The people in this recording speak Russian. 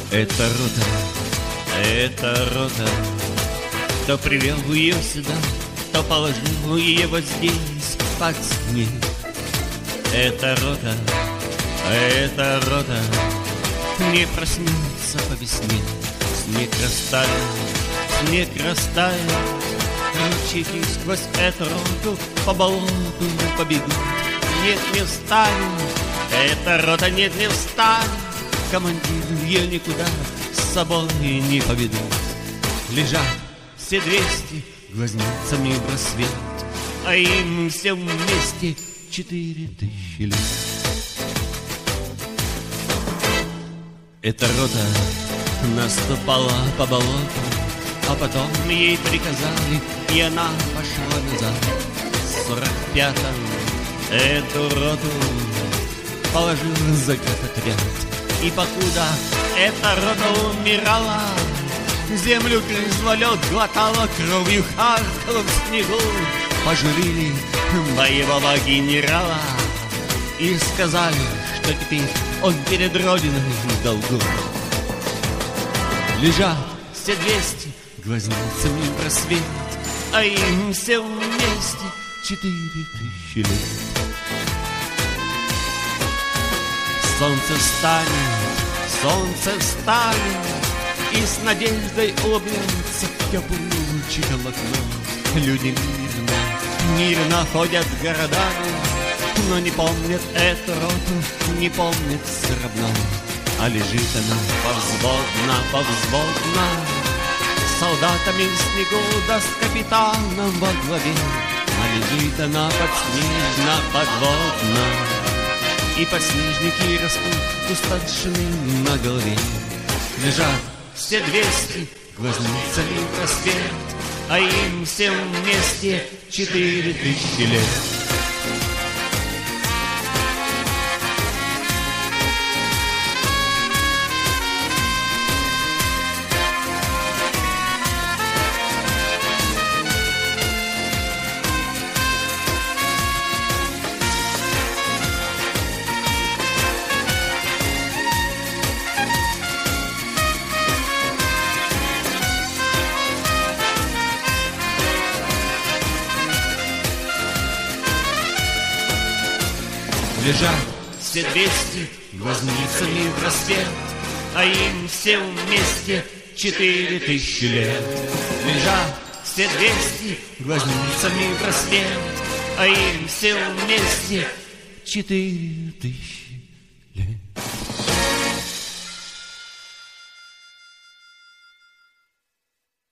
Это рота, кто привел ее сюда, кто положил ее вот здесь под снег. Это рота, не проснется по весне. Снег растает, ручейки сквозь эту роту по болоту побегут. Нет, не встанет, эта рота нет, не встанет. Командир ее никуда с собой не поведут. Лежат все 200 глазницами в рассвет, а им все вместе 4000 лет. Эта рота наступала по болоту, а потом ей приказали, и она пошла назад. В 45-м эту роту положил заградотряд. И покуда эта рота умирала, землю грызла, лед глотала, кровью харкала в снегу. Пожурили боевого генерала и сказали, что теперь он перед Родиной в долгу. Лежат все 200 глазницами в рассвет, а им все вместе 4000 лет. Солнце встанет, и с надеждой улыбнется теплым лучиком окно. Люди мирно ходят городами, но не помнят эту роту, не помнят все равно. А лежит она повзводно, с солдатами в снегу, да с капитаном во главе. А лежит она подснежно, подводно, и подснежники растут у старшины на голове. Лежат все 200 глазницами в рассвет, а им всем вместе 4000 лет. Лежат все 200 глазницами в рассвет, а им всем вместе 4000 лет. Лежат все 200 глазницами в рассвет, а им всем вместе 4000